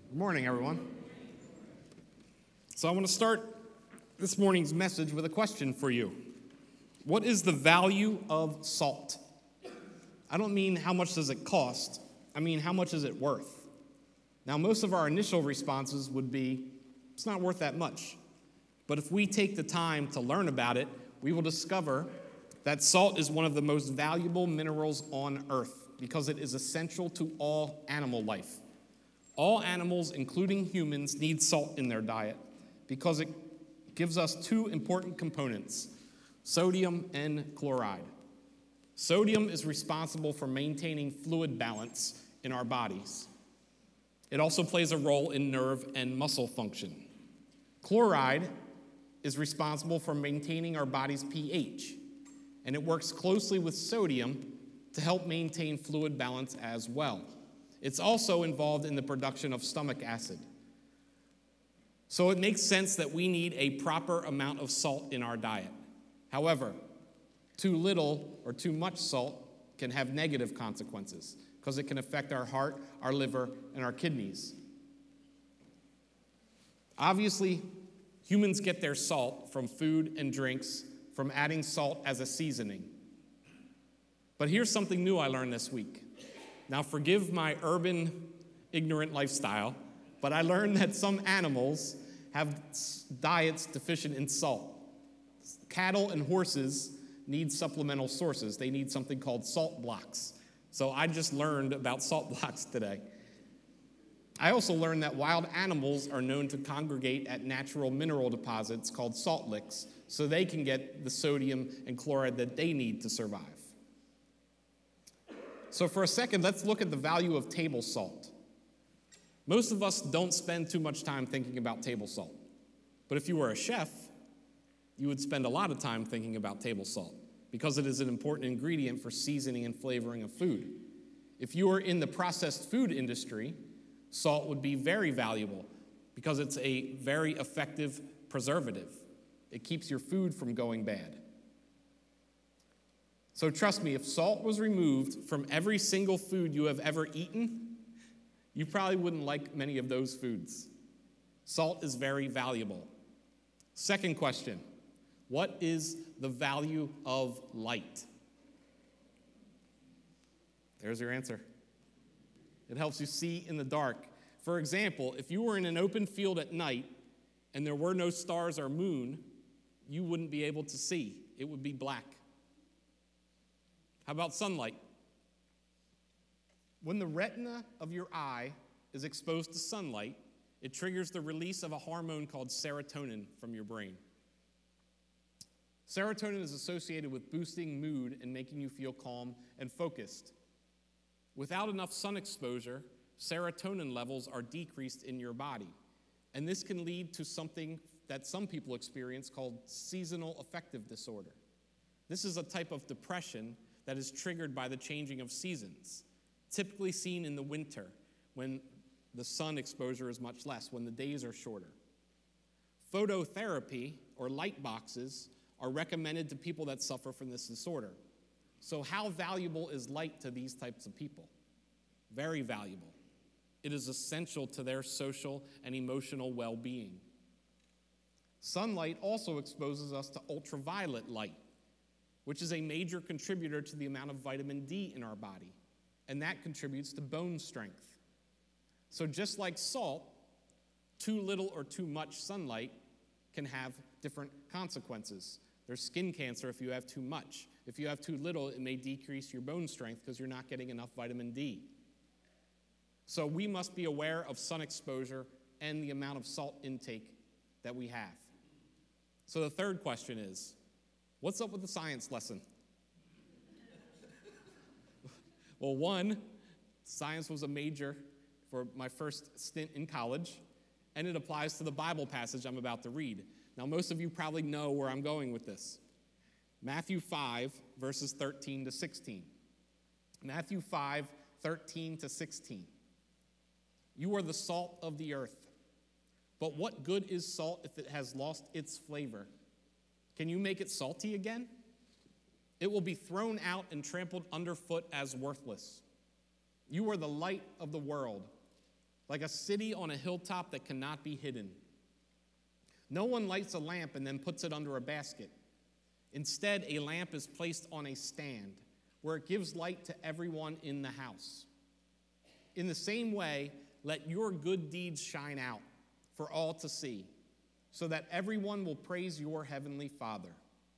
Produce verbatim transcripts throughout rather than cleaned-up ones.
Good morning, everyone. So I want to start this morning's message with a question for you. What is the value of salt? I don't mean how much does it cost. I mean how much is it worth? Now, most of our initial responses would be, it's not worth that much. But if we take the time to learn about it, we will discover that salt is one of the most valuable minerals on earth because it is essential to all animal life. All animals, including humans, need salt in their diet because it gives us two important components, sodium and chloride. Sodium is responsible for maintaining fluid balance in our bodies. It also plays a role in nerve and muscle function. Chloride is responsible for maintaining our body's pH, and it works closely with sodium to help maintain fluid balance as well. It's also involved in the production of stomach acid. So it makes sense that we need a proper amount of salt in our diet. However, too little or too much salt can have negative consequences because it can affect our heart, our liver, and our kidneys. Obviously, humans get their salt from food and drinks, from adding salt as a seasoning. But here's something new I learned this week. Now, forgive my urban, ignorant lifestyle, but I learned that some animals have diets deficient in salt. Cattle and horses need supplemental sources. They need something called salt blocks. So I just learned about salt blocks today. I also learned that wild animals are known to congregate at natural mineral deposits called salt licks, so they can get the sodium and chloride that they need to survive. So for a second, let's look at the value of table salt. Most of us don't spend too much time thinking about table salt. But if you were a chef, you would spend a lot of time thinking about table salt because it is an important ingredient for seasoning and flavoring of food. If you are in the processed food industry, salt would be very valuable because it's a very effective preservative. It keeps your food from going bad. So trust me, if salt was removed from every single food you have ever eaten, you probably wouldn't like many of those foods. Salt is very valuable. Second question, what is the value of light? There's your answer. It helps you see in the dark. For example, if you were in an open field at night and there were no stars or moon, you wouldn't be able to see. It would be black. How about sunlight? When the retina of your eye is exposed to sunlight, it triggers the release of a hormone called serotonin from your brain. Serotonin is associated with boosting mood and making you feel calm and focused. Without enough sun exposure, serotonin levels are decreased in your body. And this can lead to something that some people experience called seasonal affective disorder. This is a type of depression that is triggered by the changing of seasons, typically seen in the winter when the sun exposure is much less, when the days are shorter. Phototherapy, or light boxes, are recommended to people that suffer from this disorder. So how valuable is light to these types of people? Very valuable. It is essential to their social and emotional well-being. Sunlight also exposes us to ultraviolet light, which is a major contributor to the amount of vitamin D in our body, and that contributes to bone strength. So just like salt, too little or too much sunlight can have different consequences. There's skin cancer if you have too much. If you have too little, it may decrease your bone strength because you're not getting enough vitamin D. So we must be aware of sun exposure and the amount of salt intake that we have. So the third question is, what's up with the science lesson? Well, one, science was a major for my first stint in college, and it applies to the Bible passage I'm about to read. Now, most of you probably know where I'm going with this. Matthew five, verses thirteen to sixteen. Matthew five, thirteen to sixteen. You are the salt of the earth. But what good is salt if it has lost its flavor? Can you make it salty again? It will be thrown out and trampled underfoot as worthless. You are the light of the world. like a city on a hilltop that cannot be hidden. No one lights a lamp and then puts it under a basket. Instead, a lamp is placed on a stand where it gives light to everyone in the house. In the same way, let your good deeds shine out for all to see, so that everyone will praise your heavenly Father.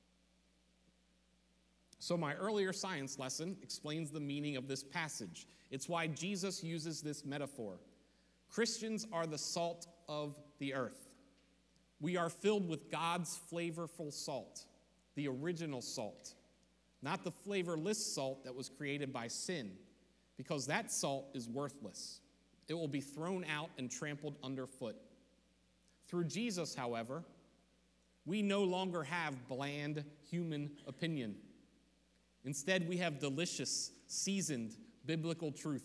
So my earlier science lesson explains the meaning of this passage. It's why Jesus uses this metaphor. Christians are the salt of the earth. We are filled with God's flavorful salt, the original salt, not the flavorless salt that was created by sin, because that salt is worthless. It will be thrown out and trampled underfoot. Through Jesus, however, we no longer have bland human opinion. Instead, we have delicious, seasoned biblical truth.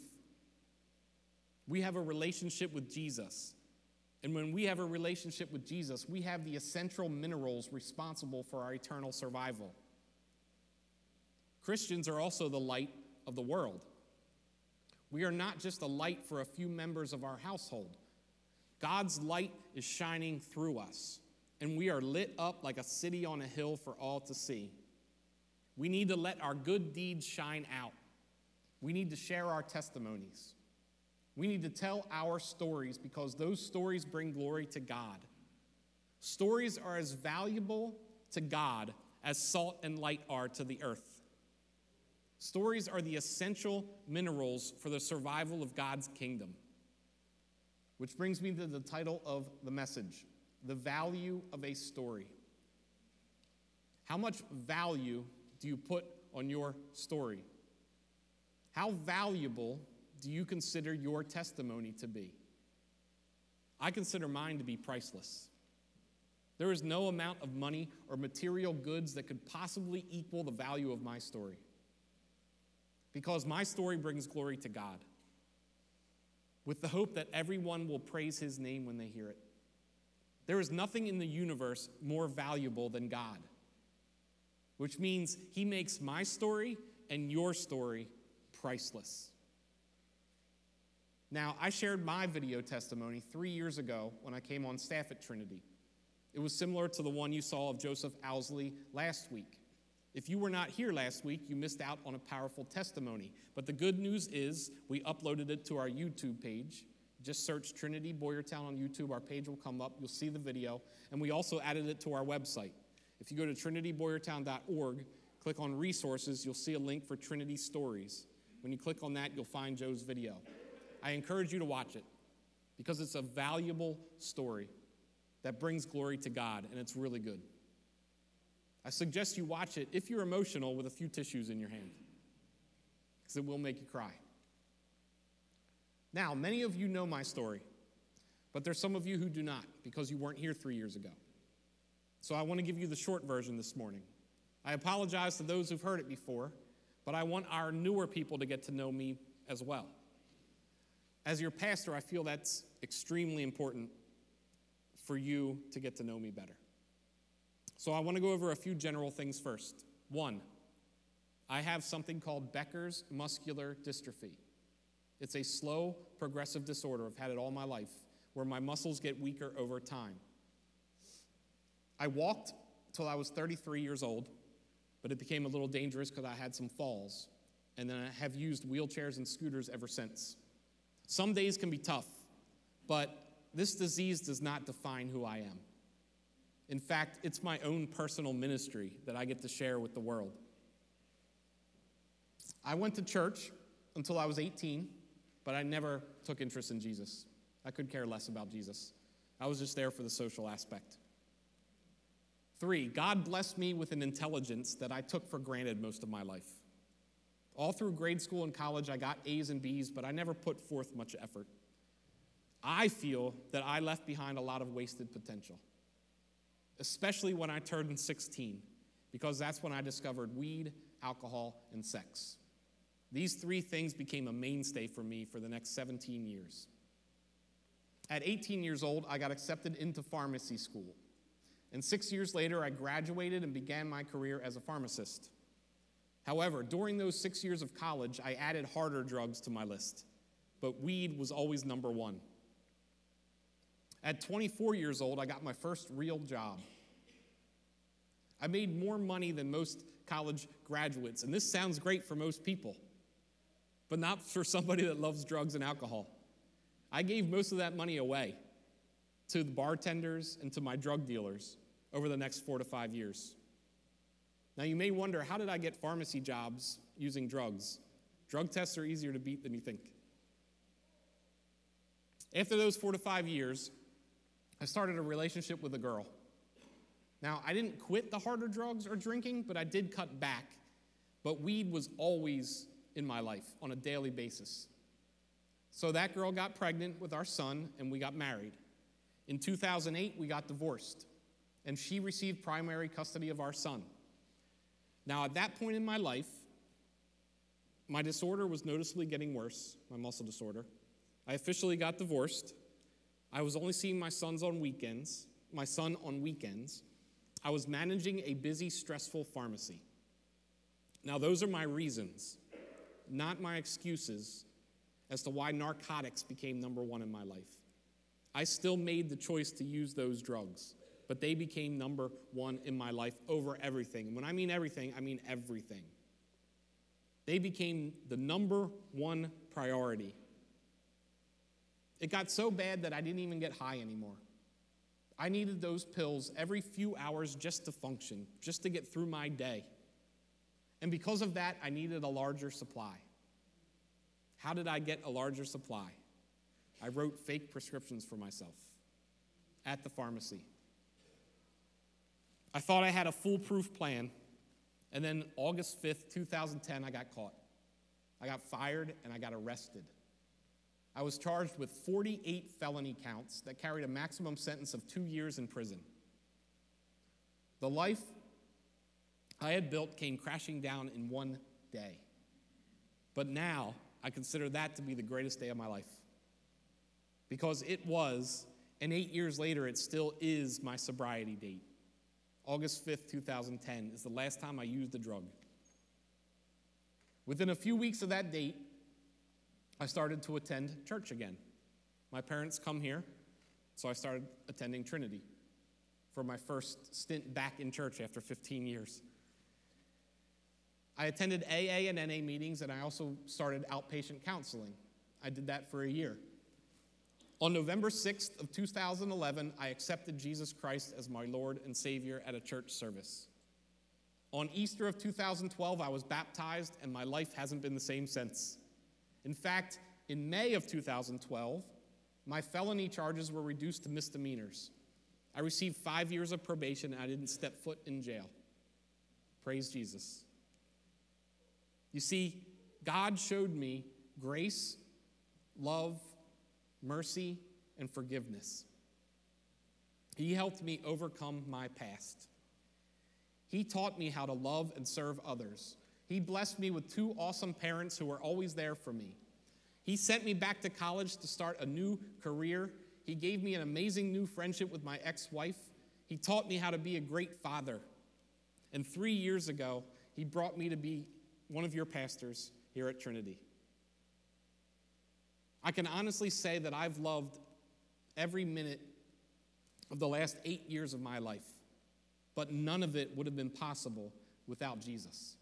We have a relationship with Jesus. And when we have a relationship with Jesus, we have the essential minerals responsible for our eternal survival. Christians are also the light of the world. We are not just a light for a few members of our household. God's light is shining through us, and we are lit up like a city on a hill for all to see. We need to let our good deeds shine out. We need to share our testimonies. We need to tell our stories because those stories bring glory to God. Stories are as valuable to God as salt and light are to the earth. Stories are the essential minerals for the survival of God's kingdom. Which brings me to the title of the message, The Value of a Story. How much value do you put on your story? How valuable do you consider your testimony to be? I consider mine to be priceless. There is no amount of money or material goods that could possibly equal the value of my story. Because my story brings glory to God, with the hope that everyone will praise his name when they hear it. There is nothing in the universe more valuable than God, which means he makes my story and your story priceless. Now, I shared my video testimony three years ago when I came on staff at Trinity. It was similar to the one you saw of Joseph Owsley last week. If you were not here last week, you missed out on a powerful testimony. But the good news is we uploaded it to our YouTube page. Just search Trinity Boyertown on YouTube. Our page will come up. You'll see the video. And we also added it to our website. If you go to trinity boyertown dot org, click on resources, you'll see a link for Trinity Stories. When you click on that, you'll find Joe's video. I encourage you to watch it because it's a valuable story that brings glory to God, and it's really good. I suggest you watch it if you're emotional with a few tissues in your hand, because it will make you cry. Now, many of you know my story, but there's some of you who do not because you weren't here three years ago. So I want to give you the short version this morning. I apologize to those who've heard it before, but I want our newer people to get to know me as well. As your pastor, I feel that's extremely important for you to get to know me better. So I want to go over a few general things first. One, I have something called Becker's muscular dystrophy. It's a slow, progressive disorder. I've had it all my life, where my muscles get weaker over time. I walked till I was thirty-three years old, but it became a little dangerous because I had some falls, and then I have used wheelchairs and scooters ever since. Some days can be tough, but this disease does not define who I am. In fact, it's my own personal ministry that I get to share with the world. I went to church until I was eighteen, but I never took interest in Jesus. I could care less about Jesus. I was just there for the social aspect. Three, God blessed me with an intelligence that I took for granted most of my life. All through grade school and college, I got A's and B's, but I never put forth much effort. I feel that I left behind a lot of wasted potential, especially when I turned sixteen, because that's when I discovered weed, alcohol, and sex. These three things became a mainstay for me for the next seventeen years. At eighteen years old, I got accepted into pharmacy school. And six years later, I graduated and began my career as a pharmacist. However, during those six years of college, I added harder drugs to my list. But weed was always number one. At twenty-four years old, I got my first real job. I made more money than most college graduates, and this sounds great for most people, but not for somebody that loves drugs and alcohol. I gave most of that money away to the bartenders and to my drug dealers over the next four to five years. Now, you may wonder, how did I get pharmacy jobs using drugs? Drug tests are easier to beat than you think. After those four to five years, I started a relationship with a girl. Now, I didn't quit the harder drugs or drinking, but I did cut back. But weed was always in my life on a daily basis. So that girl got pregnant with our son, and we got married. In two thousand eight, we got divorced, and she received primary custody of our son. Now, at that point in my life, my disorder was noticeably getting worse, my muscle disorder. I officially got divorced. I was only seeing my sons on weekends, my son on weekends. I was managing a busy, stressful pharmacy. Now, those are my reasons, not my excuses as to why narcotics became number one in my life. I still made the choice to use those drugs, but they became number one in my life over everything. And when I mean everything, I mean everything. They became the number one priority. It got so bad that I didn't even get high anymore. I needed those pills every few hours just to function, just to get through my day. And because of that, I needed a larger supply. How did I get a larger supply? I wrote fake prescriptions for myself at the pharmacy. I thought I had a foolproof plan, and then August fifth, twenty ten, I got caught. I got fired, and I got arrested. I was charged with forty-eight felony counts that carried a maximum sentence of two years in prison. The life I had built came crashing down in one day. But now, I consider that to be the greatest day of my life. Because it was, and eight years later, it still is my sobriety date. August fifth, twenty ten is the last time I used a drug. Within a few weeks of that date, I started to attend church again. My parents come here, so I started attending Trinity for my first stint back in church after fifteen years. I attended A A and N A meetings, and I also started outpatient counseling. I did that for a year. On November sixth of two thousand eleven, I accepted Jesus Christ as my Lord and Savior at a church service. On Easter of two thousand twelve, I was baptized, and my life hasn't been the same since. In fact, in May of two thousand twelve, my felony charges were reduced to misdemeanors. I received five years of probation, and I didn't step foot in jail. Praise Jesus. You see, God showed me grace, love, mercy, and forgiveness. He helped me overcome my past. He taught me how to love and serve others. He blessed me with two awesome parents who were always there for me. He sent me back to college to start a new career. He gave me an amazing new friendship with my ex-wife. He taught me how to be a great father. And three years ago, he brought me to be one of your pastors here at Trinity. I can honestly say that I've loved every minute of the last eight years of my life, but none of it would have been possible without Jesus.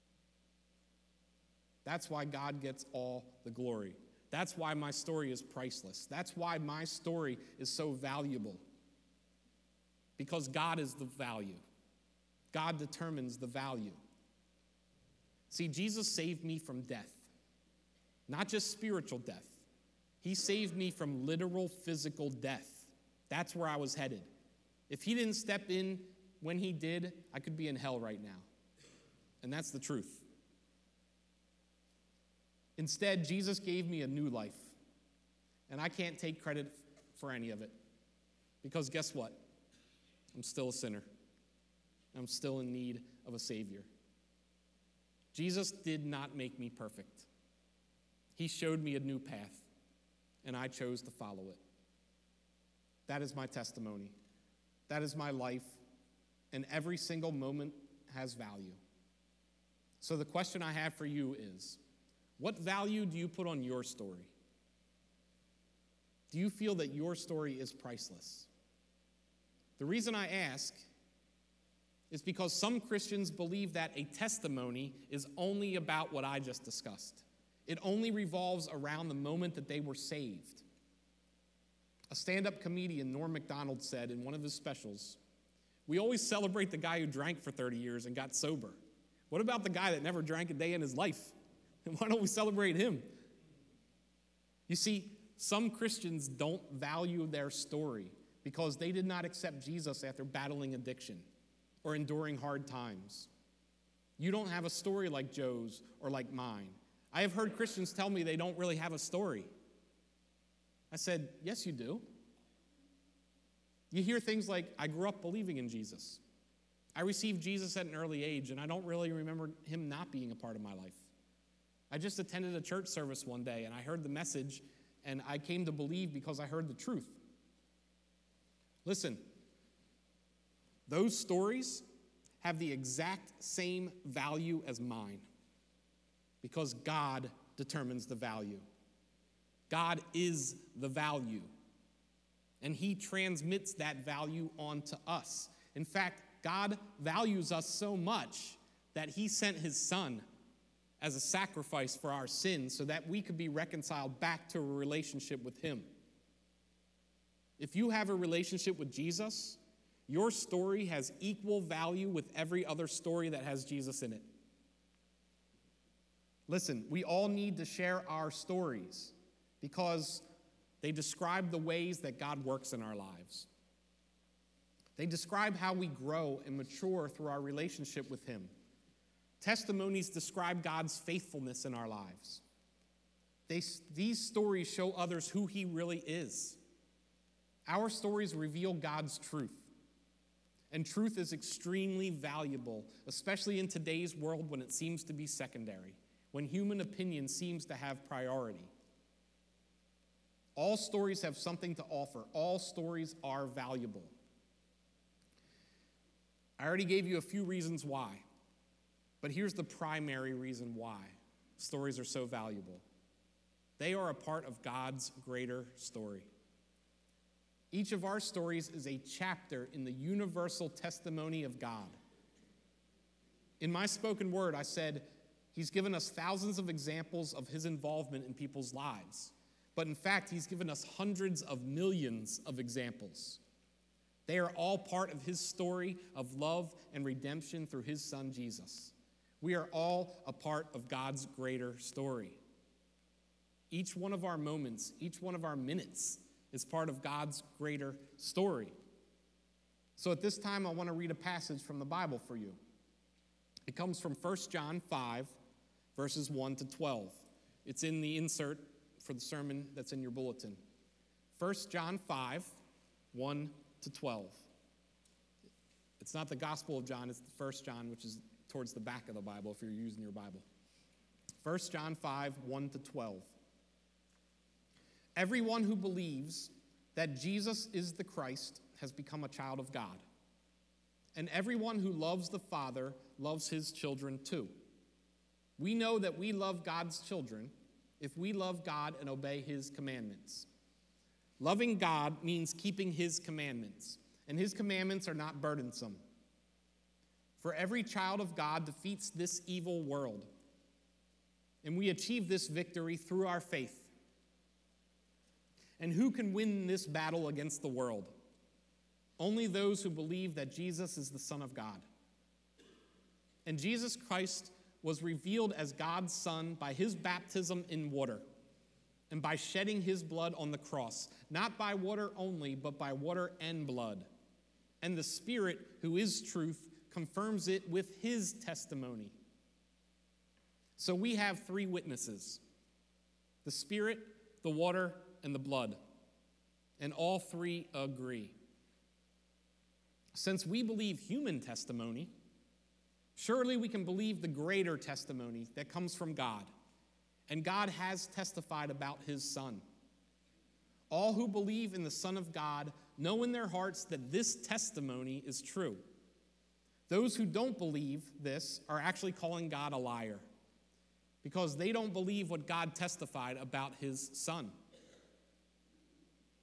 That's why God gets all the glory. That's why my story is priceless. That's why my story is so valuable. Because God is the value. God determines the value. See, Jesus saved me from death, not just spiritual death. He saved me from literal physical death. That's where I was headed. If he didn't step in when he did, I could be in hell right now. And that's the truth. Instead, Jesus gave me a new life. And I can't take credit for any of it. Because guess what? I'm still a sinner. I'm still in need of a Savior. Jesus did not make me perfect. He showed me a new path, and I chose to follow it. That is my testimony. That is my life, and every single moment has value. So the question I have for you is, what value do you put on your story? Do you feel that your story is priceless? The reason I ask is because some Christians believe that a testimony is only about what I just discussed. It only revolves around the moment that they were saved. A stand-up comedian, Norm Macdonald, said in one of his specials, "We always celebrate the guy who drank for thirty years and got sober. What about the guy that never drank a day in his life? And why don't we celebrate him?" You see, some Christians don't value their story because they did not accept Jesus after battling addiction or enduring hard times. You don't have a story like Joe's or like mine. I have heard Christians tell me they don't really have a story. I said, yes, you do. You hear things like, I grew up believing in Jesus. I received Jesus at an early age, and I don't really remember him not being a part of my life. I just attended a church service one day, and I heard the message, and I came to believe because I heard the truth. Listen, those stories have the exact same value as mine because God determines the value. God is the value, and he transmits that value onto us. In fact, God values us so much that he sent his son as a sacrifice for our sins so that we could be reconciled back to a relationship with him. If you have a relationship with Jesus, your story has equal value with every other story that has Jesus in it. Listen, we all need to share our stories because they describe the ways that God works in our lives. They describe how we grow and mature through our relationship with him. Testimonies describe God's faithfulness in our lives. They, these stories show others who he really is. Our stories reveal God's truth. And truth is extremely valuable, especially in today's world when it seems to be secondary, when human opinion seems to have priority. All stories have something to offer. All stories are valuable. I already gave you a few reasons why, but here's the primary reason why stories are so valuable. They are a part of God's greater story. Each of our stories is a chapter in the universal testimony of God. In my spoken word, I said, he's given us thousands of examples of his involvement in people's lives. But in fact, he's given us hundreds of millions of examples. They are all part of his story of love and redemption through his son, Jesus. We are all a part of God's greater story. Each one of our moments, each one of our minutes is part of God's greater story. So at this time, I want to read a passage from the Bible for you. It comes from First John five, verses one to twelve. It's in the insert for the sermon that's in your bulletin. First John five, one to twelve. It's not the Gospel of John, it's the First John, which is towards the back of the Bible if you're using your Bible. First John five, one to twelve. Everyone who believes that Jesus is the Christ has become a child of God. And everyone who loves the Father loves his children too. We know that we love God's children if we love God and obey his commandments. Loving God means keeping his commandments, and his commandments are not burdensome. For every child of God defeats this evil world, and we achieve this victory through our faith. And who can win this battle against the world? Only those who believe that Jesus is the Son of God. And Jesus Christ was revealed as God's Son by his baptism in water and by shedding his blood on the cross, not by water only, but by water and blood. And the Spirit, who is truth, confirms it with his testimony. So we have three witnesses: the Spirit, the water, and the blood. And all three agree. Since we believe human testimony, surely we can believe the greater testimony that comes from God. And God has testified about his Son. All who believe in the Son of God know in their hearts that this testimony is true. Those who don't believe this are actually calling God a liar because they don't believe what God testified about his Son.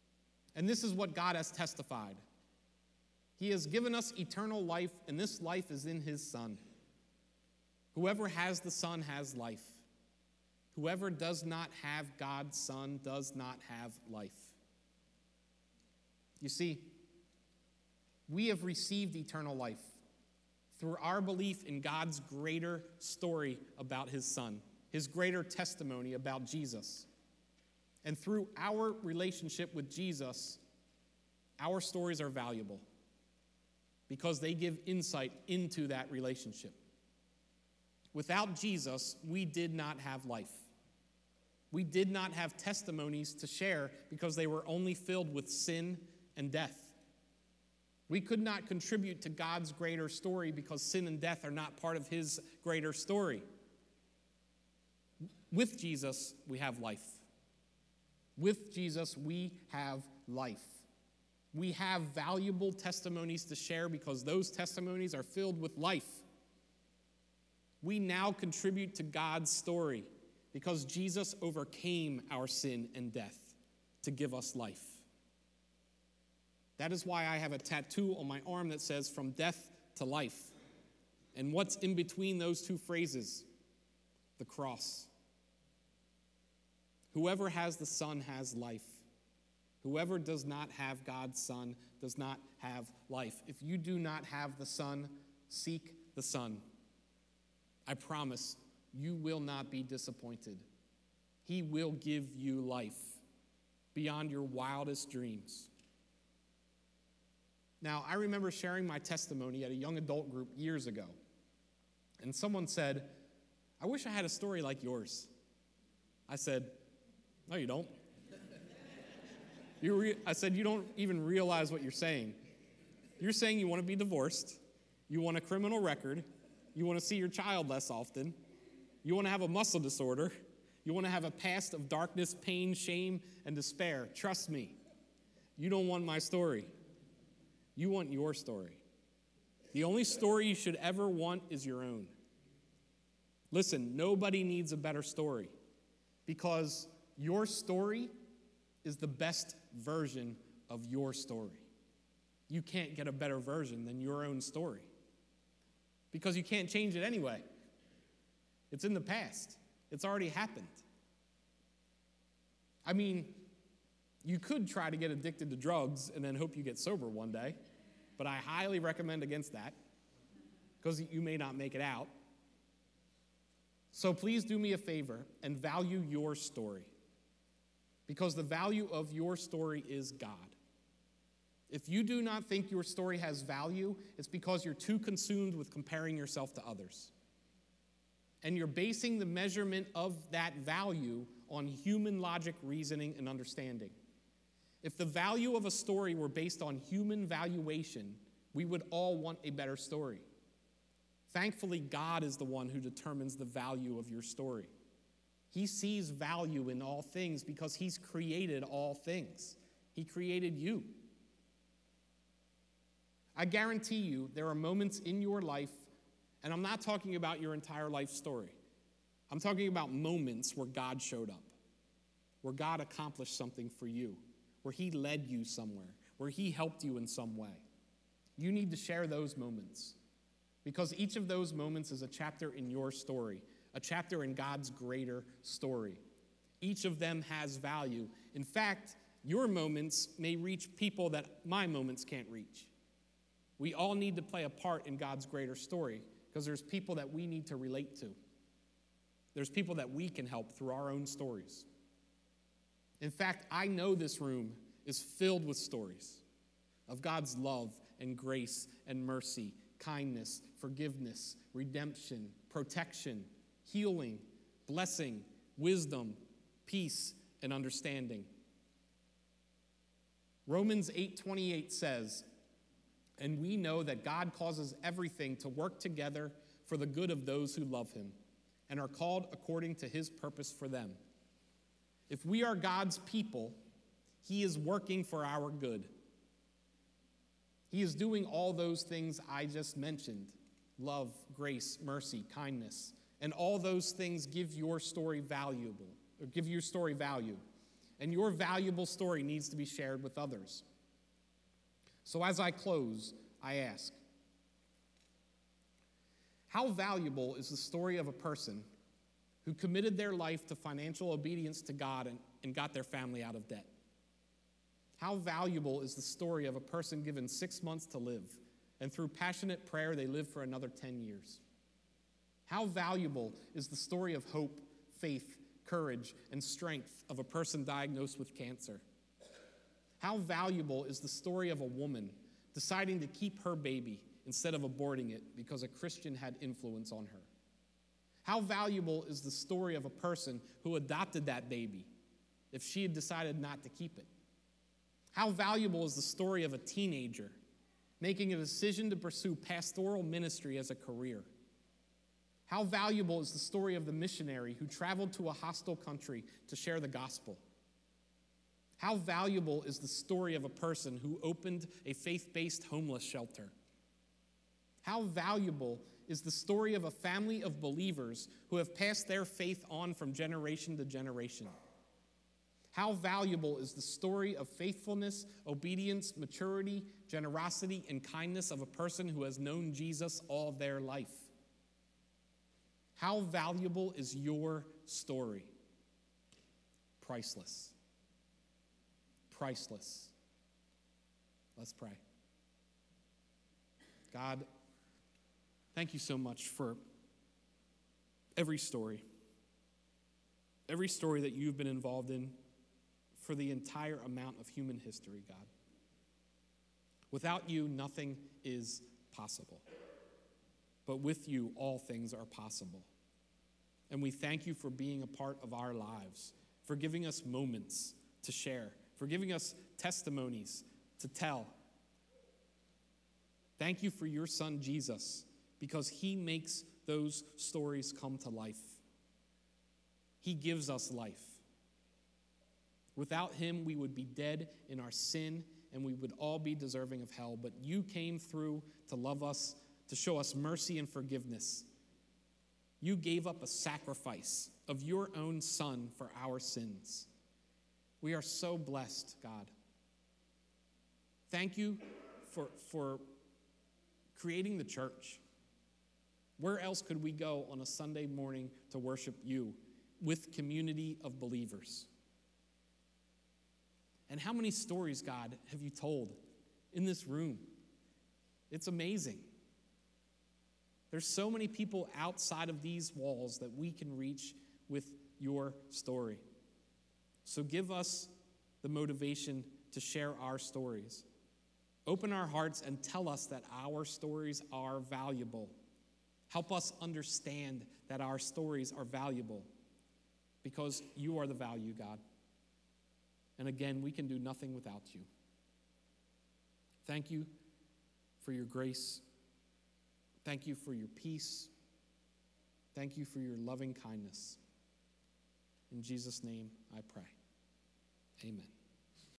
And this is what God has testified. He has given us eternal life, and this life is in his Son. Whoever has the Son has life. Whoever does not have God's Son does not have life. You see, we have received eternal life through our belief in God's greater story about his Son, his greater testimony about Jesus. And through our relationship with Jesus, our stories are valuable because they give insight into that relationship. Without Jesus, we did not have life. We did not have testimonies to share because they were only filled with sin and death. We could not contribute to God's greater story because sin and death are not part of his greater story. With Jesus, we have life. With Jesus, we have life. We have valuable testimonies to share because those testimonies are filled with life. We now contribute to God's story because Jesus overcame our sin and death to give us life. That is why I have a tattoo on my arm that says, "From death to life." And what's in between those two phrases? The cross. Whoever has the Son has life. Whoever does not have God's Son does not have life. If you do not have the Son, seek the Son. I promise you will not be disappointed. He will give you life beyond your wildest dreams. Now, I remember sharing my testimony at a young adult group years ago, and someone said, "I wish I had a story like yours." I said, "No, you don't." You re- I said, "You don't even realize what you're saying. You're saying you want to be divorced, you want a criminal record, you want to see your child less often, you want to have a muscle disorder, you want to have a past of darkness, pain, shame, and despair. Trust me, you don't want my story. You want your story. The only story you should ever want is your own." Listen, nobody needs a better story because your story is the best version of your story. You can't get a better version than your own story because you can't change it anyway. It's in the past. It's already happened. I mean, you could try to get addicted to drugs and then hope you get sober one day, but I highly recommend against that because you may not make it out. So please do me a favor and value your story because the value of your story is God. If you do not think your story has value, it's because you're too consumed with comparing yourself to others. And you're basing the measurement of that value on human logic, reasoning, and understanding. If the value of a story were based on human valuation, we would all want a better story. Thankfully, God is the one who determines the value of your story. He sees value in all things because he's created all things. He created you. I guarantee you there are moments in your life, and I'm not talking about your entire life story. I'm talking about moments where God showed up, where God accomplished something for you, where he led you somewhere, where he helped you in some way. You need to share those moments because each of those moments is a chapter in your story, a chapter in God's greater story. Each of them has value. In fact, your moments may reach people that my moments can't reach. We all need to play a part in God's greater story because there's people that we need to relate to. There's people that we can help through our own stories. In fact, I know this room is filled with stories of God's love and grace and mercy, kindness, forgiveness, redemption, protection, healing, blessing, wisdom, peace, and understanding. Romans eight twenty-eight says, "And we know that God causes everything to work together for the good of those who love him and are called according to his purpose for them." If we are God's people, he is working for our good. He is doing all those things I just mentioned: love, grace, mercy, kindness. And all those things give your story valuable, or give your story value. And your valuable story needs to be shared with others. So as I close, I ask, how valuable is the story of a person who committed their life to financial obedience to God and, and got their family out of debt? How valuable is the story of a person given six months to live, and through passionate prayer they live for another ten years? How valuable is the story of hope, faith, courage, and strength of a person diagnosed with cancer? How valuable is the story of a woman deciding to keep her baby instead of aborting it because a Christian had influence on her? How valuable is the story of a person who adopted that baby if she had decided not to keep it? How valuable is the story of a teenager making a decision to pursue pastoral ministry as a career? How valuable is the story of the missionary who traveled to a hostile country to share the gospel? How valuable is the story of a person who opened a faith-based homeless shelter? How valuable is the story of a family of believers who have passed their faith on from generation to generation? How valuable is the story of faithfulness, obedience, maturity, generosity, and kindness of a person who has known Jesus all their life? How valuable is your story? Priceless. Priceless. Let's pray. God, thank you so much for every story. Every story that you've been involved in for the entire amount of human history, God. Without you, nothing is possible. But with you, all things are possible. And we thank you for being a part of our lives, for giving us moments to share, for giving us testimonies to tell. Thank you for your son, Jesus, because he makes those stories come to life. He gives us life. Without him, we would be dead in our sin, and we would all be deserving of hell. But you came through to love us, to show us mercy and forgiveness. You gave up a sacrifice of your own son for our sins. We are so blessed, God. Thank you for, for creating the church. Where else could we go on a Sunday morning to worship you with community of believers? And how many stories, God, have you told in this room? It's amazing. There's so many people outside of these walls that we can reach with your story. So give us the motivation to share our stories. Open our hearts and tell us that our stories are valuable. Help us understand that our stories are valuable because you are the value, God. And again, we can do nothing without you. Thank you for your grace. Thank you for your peace. Thank you for your loving kindness. In Jesus' name I pray. Amen.